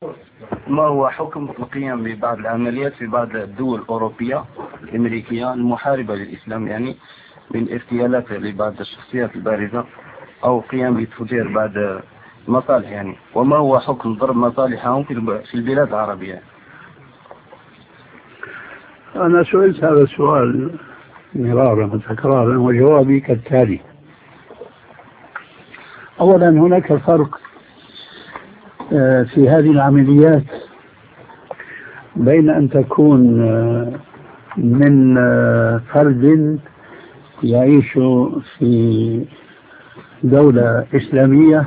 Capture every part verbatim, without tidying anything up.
ما هو حكم القيام ببعض العمليات في بعض الدول الأوروبية الأمريكية المحاربة للإسلام، يعني من اغتيالات لبعض الشخصيات البارزة أو قيام بتفجير بعض المصالح، يعني وما هو حكم ضرب مصالحهم في البلاد العربية؟ أنا سئلت هذا السؤال مرارا وتكرارا وجوابي كالتالي. أولا، هناك فرق في هذه العمليات بين أن تكون من فرد يعيش في دولة إسلامية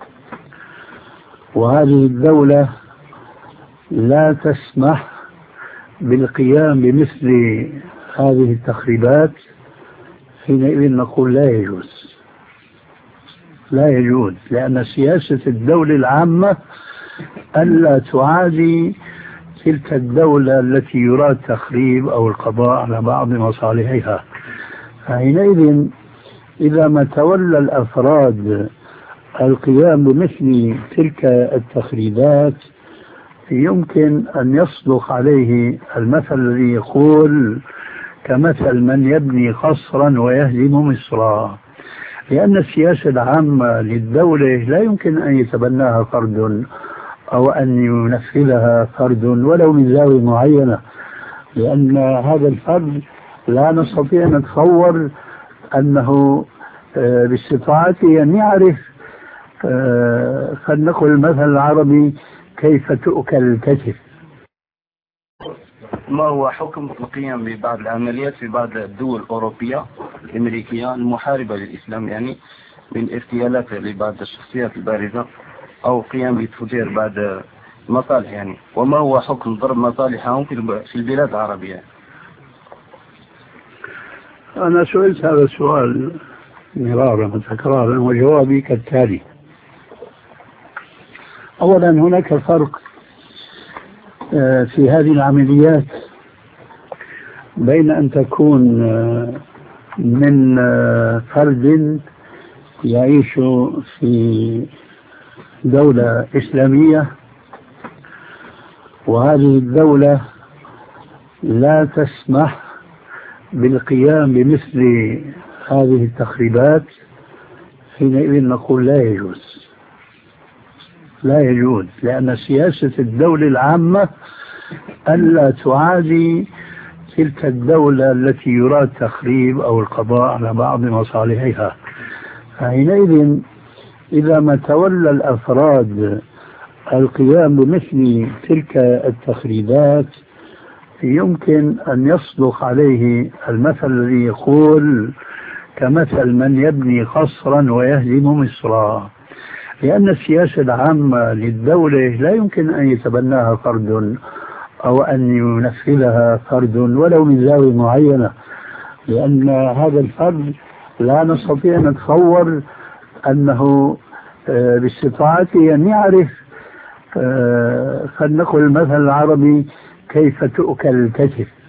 وهذه الدولة لا تسمح بالقيام بمثل هذه التخريبات، حينئذ نقول لا يجوز لا يجوز لأن سياسة الدولة العامة ألا تعادي تلك الدولة التي يراد تخريب أو القضاء على بعض مصالحها. حينئذ إذا ما تولى الأفراد القيام بمثل تلك التخريبات يمكن أن يصدق عليه المثل الذي يقول كمثل من يبني قصرا ويهدم مصرا، لأن السياسة العامة للدولة لا يمكن أن يتبناها فرد أو أن ينفذها فرد ولو من زاوية معينة، لأن هذا الفرد لا نستطيع أن نتصور أنه باستطاعته أن يعرف خلينا نقول المثل العربي كيف تؤكل الكتف. ما هو حكم القيام ببعض العمليات في بعض الدول الأوروبية الأمريكية المحاربة للإسلام، يعني من اغتيالات لبعض الشخصيات البارزة أو قيام بتفجير بعض المصالح، يعني وما هو حكم ضرب مصالحهم في البلاد العربية؟ أنا سئلت هذا السؤال مرارا وتكرارا وجوابي كالتالي. أولا، هناك فرق في هذه العمليات بين أن تكون من فرد يعيش في دولة إسلامية وهذه الدولة لا تسمح بالقيام بمثل هذه التخريبات، حينئذ نقول لا يجوز لا يجوز لأن سياسة الدولة العامة ألا تعادي تلك الدولة التي يراد تخريب أو القضاء على بعض مصالحها. حينئذ إذا ما تولى الأفراد القيام بمثل تلك التخريبات يمكن أن يصدق عليه المثل الذي يقول كمثل من يبني قصرا ويهدم مصرا، لأن السياسة العامة للدولة لا يمكن أن يتبناها فرد أو أن ينفذها فرد ولو من زاوية معينة، لأن هذا الفرد لا نستطيع أن نتصور أنه باستطاعته أن يعرف خلينا نقول المثل العربي كيف تؤكل الكتف.